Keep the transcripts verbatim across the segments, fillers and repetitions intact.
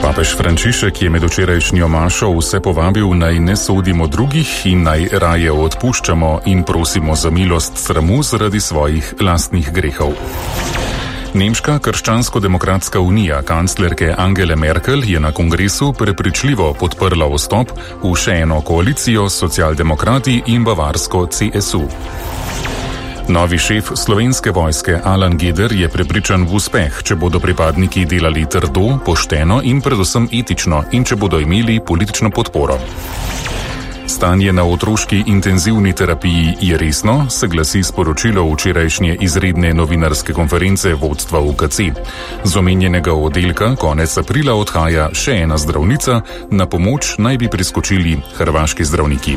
Papež Frančišek je med včerajšnjo mašo vse povabil, naj ne sodimo drugih in naj raje odpuščamo in prosimo za milost sramu zaradi svojih lastnih grehov. Nemška krščansko-demokratska unija kanclerke Angele Merkel je na kongresu prepričljivo podprla vstop v še eno koalicijo s socialdemokrati in bavarsko C S U. Novi šef slovenske vojske Alan Geder je prepričan v uspeh, če bodo pripadniki delali trdo, pošteno in predvsem etično in če bodo imeli politično podporo. Stanje na otroški intenzivni terapiji je resno, se glasi sporočilo včerajšnje izredne novinarske konference vodstva U K C. Z omenjenega oddelka konec aprila odhaja še ena zdravnica, na pomoč naj bi priskočili hrvaški zdravniki.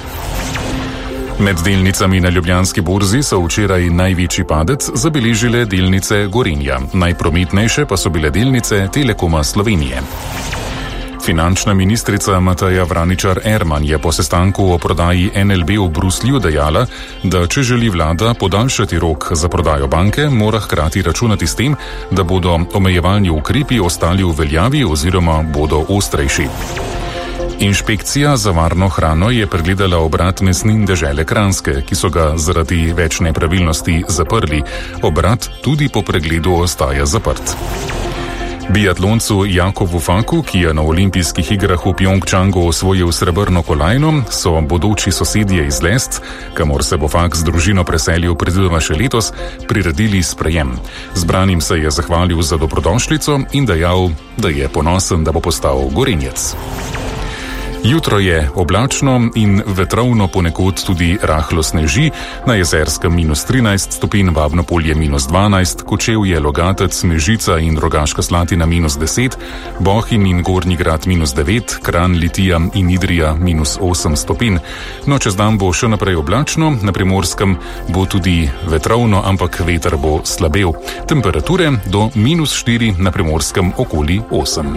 Med delnicami na Ljubljanski borzi so včeraj največji padec zabeležile delnice Gorenja, najprometnejše pa so bile delnice Telekoma Slovenije. Finančna ministrica Mateja Vraničar Erman je po sestanku o prodaji N L B v Bruslju dejala, da če želi vlada podaljšati rok za prodajo banke, mora hkrati računati s tem, da bodo omejevalni ukrepi ostali v veljavi oziroma bodo ostrejši. Inšpekcija za varno hrano je pregledala obrat mesnin dežele Kranjske, ki so ga zaradi več nepravilnosti zaprli. Obrat tudi po pregledu ostaja zaprt. Biatloncu Jakovu Faku, ki je na olimpijskih igrah v Pjongčangu osvojil srebrno kolajno, so bodoči sosedje iz Lesc, kamor se bo Fak z družino preselil predvidoma še letos, priredili sprejem. Zbranim se je zahvalil za dobrodošlico in dejal, da je ponosen, da bo postal Gorenjec. Jutro je oblačno in vetrovno, ponekod tudi rahlo sneži, na Jezerskem minus trinajst stopinj, Babno Polje minus dvanajst, Kočevje, Logatec, Mežica in Rogaška Slatina minus deset, Bohinj in Gornji Grad minus devet, Kranj, Litija in Idrija minus osem stopinj. No, čez dan bo še naprej oblačno, na Primorskem bo tudi vetrovno, ampak veter bo slabel. Temperature do minus štiri, na Primorskem okoli osem.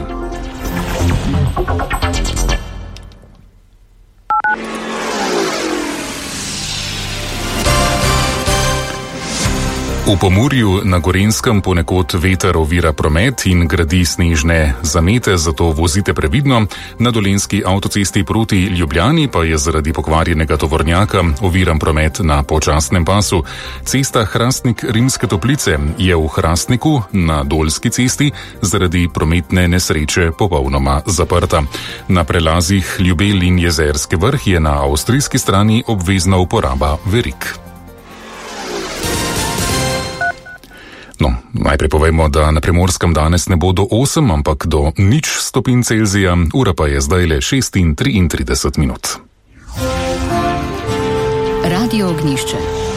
V Pomurju na Gorenjskem ponekod veter ovira promet in gradi snežne zamete, zato vozite previdno. Na Dolenjski avtocesti proti Ljubljani pa je zaradi pokvarjenega tovornjaka oviran promet na počasnem pasu. Cesta Hrastnik-Rimske Toplice je v Hrastniku na Dolski cesti zaradi prometne nesreče popolnoma zaprta. Na prelazih Ljubelj in Jezerski vrh je na avstrijski strani obvezna uporaba verig. No, najprej povejmo, da na Primorskem danes ne bo do osem, ampak do nič stopinj Celzija, ura pa je zdaj le šest in triintrideset minut. Radio Ognjišče.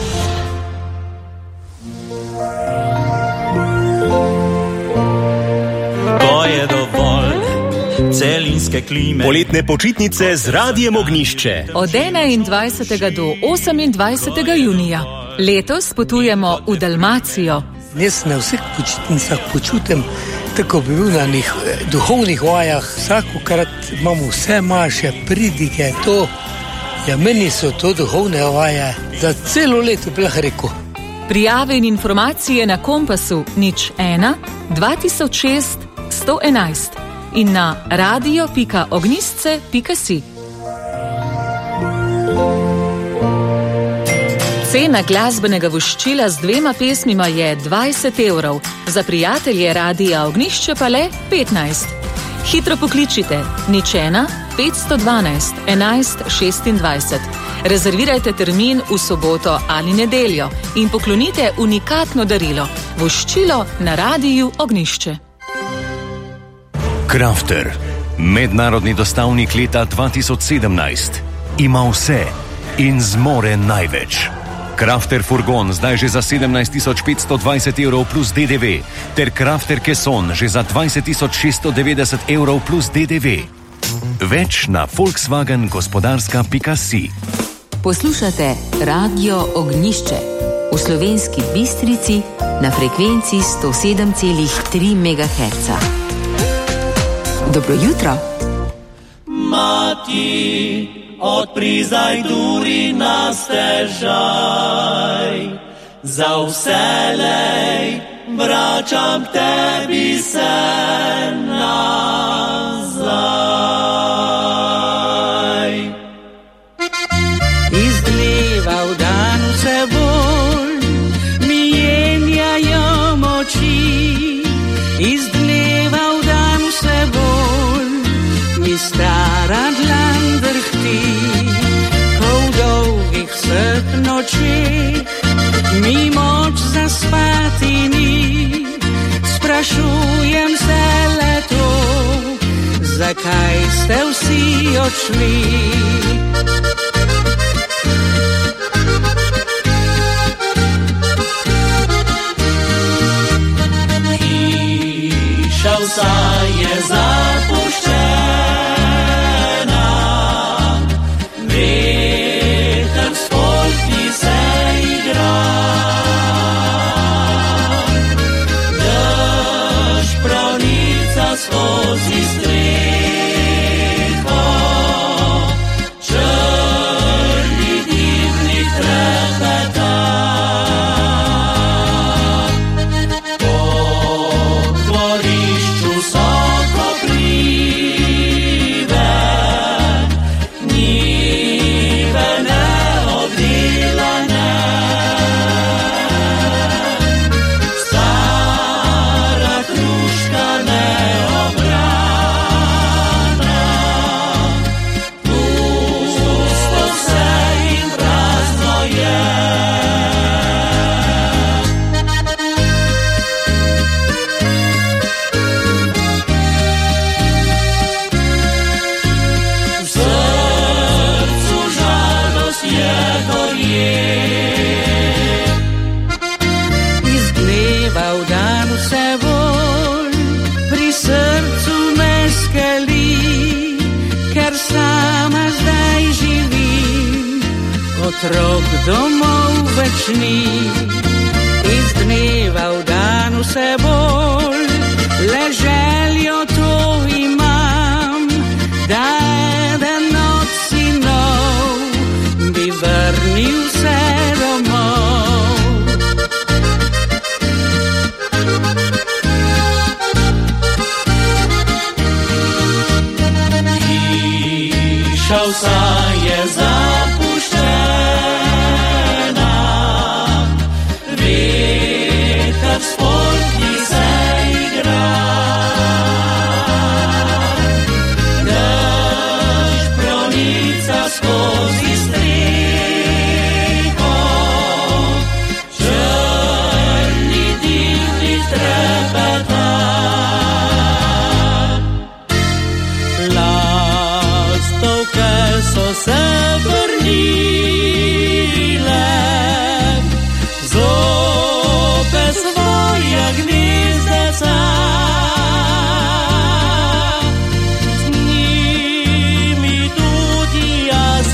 To je dovolj celinske klime. Poletne počitnice z Radijem Ognjišče. Od enaindvajsetega do osemindvajsetega junija. Letos potujemo v Dalmacijo. Jaz na vseh počitnicah počutim, tako bi bil na njih duhovnih vajah. Vsakokrat imamo vse maše, pridige, to. Ja, meni so to duhovne vaje za celo leto, bi lahko rekel. Prijave in informacije na Kompasu nič ena dva tisoč šest sto enajst in na radio pika ognjisce pika si. Cena glasbenega voščila z dvema pesmima je dvajset evrov, za prijatelje Radia Ognjišče pa le petnajst. Hitro pokličite nič ena petsto dvanajst enajst šestindvajset. Rezervirajte termin v soboto ali nedeljo in poklonite unikatno darilo, voščilo na Radiju Ognjišče. Crafter, mednarodni dostavnik leta dva tisoč sedemnajst, ima vse in zmore največ. Crafter furgon zdaj že za sedemnajst tisoč petsto dvajset evrov plus D D V, ter Crafter Kesson že za dvajset tisoč šeststo devetdeset evrov plus D D V. Več na volkswagen gospodarska pika si. Poslušate Radio Ognjišče v Slovenski Bistrici na frekvenci sto sedem celih tri megaherca. Dobro jutro. Mati, odpri zdaj duri na stežaj, za vselej vračam k tebi se nazaj. stara dlan drhti, ko v dolgih vseh nočeh mi moč zaspati ni. Sprašujem se le to, zakaj ste vsi odšli. Hiša vsa je zapuščena, veter s polti se igra. Dež pravnica skozi streho, črni dimnik trepeta. Otrok domov večni, iz dneva v dan vse bolj, le željo to imam, da eden od sinov bi vrnil se domov. Hiša vsa je zapuščena, veter s polti se igra. Dež pravnica skozi streho, črni dimnik trepeta. Lastovke so se vrnile, zopet svoje gnezdeca. Z njimi tudi jaz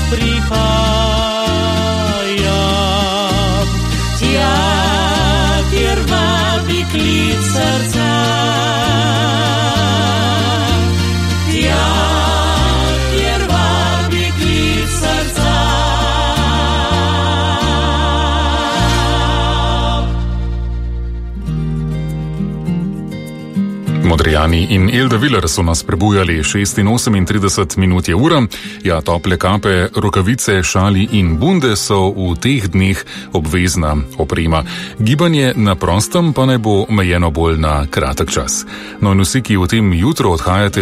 prihajam, tja, kjer vabi klic srca. Tja, kjer vabi klic srca. Modrijani in Elda Viler so nas prebujali, šest in osemintrideset minut je ura. Ja, tople kape, rokavice, šali in bunde so v teh dneh obvezna oprema. Gibanje na prostem pa naj bo omejeno bolj na kratek čas. No in vsi, ki v tem jutru odhajate